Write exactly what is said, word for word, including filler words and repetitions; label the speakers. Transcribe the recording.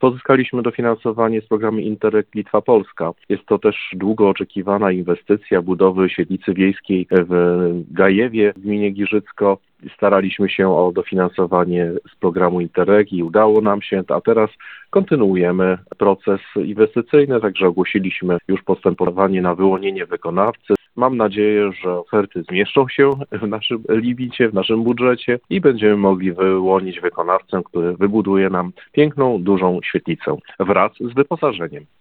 Speaker 1: Pozyskaliśmy dofinansowanie z programu Interreg Litwa-Polska. Jest to też długo oczekiwana inwestycja budowy świetlicy wiejskiej w Gajewie w gminie Giżycko. Staraliśmy się o dofinansowanie z programu Interreg i udało nam się, a teraz kontynuujemy proces inwestycyjny, także ogłosiliśmy już postępowanie na wyłonienie wykonawcy. Mam nadzieję, że oferty zmieszczą się w naszym limicie, w naszym budżecie i będziemy mogli wyłonić wykonawcę, który wybuduje nam piękną, dużą świetlicę wraz z wyposażeniem.